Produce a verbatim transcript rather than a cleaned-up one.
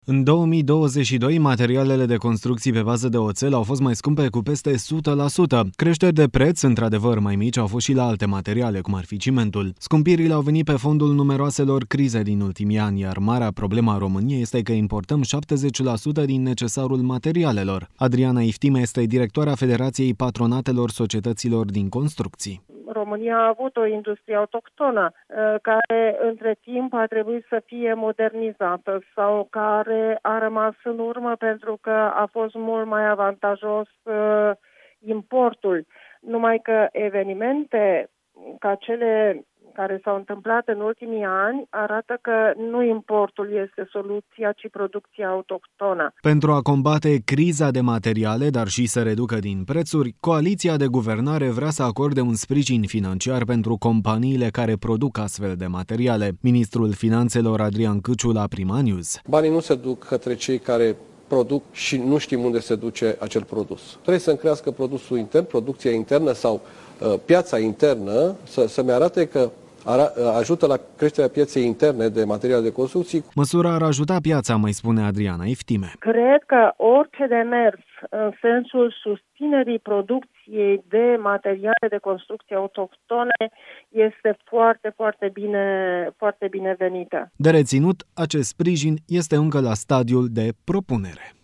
În două mii douăzeci și doi, materialele de construcții pe bază de oțel au fost mai scumpe cu peste o sută la sută. Creșteri de preț, într-adevăr mai mici, au fost și la alte materiale, cum ar fi cimentul. Scumpirile au venit pe fondul numeroaselor crize din ultimii ani, iar marea problemă a României este că importăm șaptezeci la sută din necesarul materialelor. Adriana Iftime este directoarea Federației Patronatelor Societăților din Construcții. România a avut o industrie autohtonă care între timp a trebuit să fie modernizată sau care a rămas în urmă pentru că a fost mult mai avantajos importul. Numai că evenimente ca cele care s-au întâmplat în ultimii ani arată că nu importul este soluția, ci producția autohtonă. Pentru a combate criza de materiale, dar și să reducă din prețuri, coaliția de guvernare vrea să acorde un sprijin financiar pentru companiile care produc astfel de materiale. Ministrul Finanțelor Adrian Câciu la Prima News. Banii nu se duc către cei care produc și nu știm unde se duce acel produs. Trebuie să-mi crească produsul intern, producția internă sau uh, piața internă, să, să-mi arate că ajută la creșterea pieței interne de materiale de construcții. Măsura ar ajuta piața, mai spune Adriana Iftime. Cred că orice demers în sensul susținerii producției de materiale de construcție autohtone este foarte, foarte bine, foarte binevenită. De reținut, acest sprijin este încă la stadiul de propunere.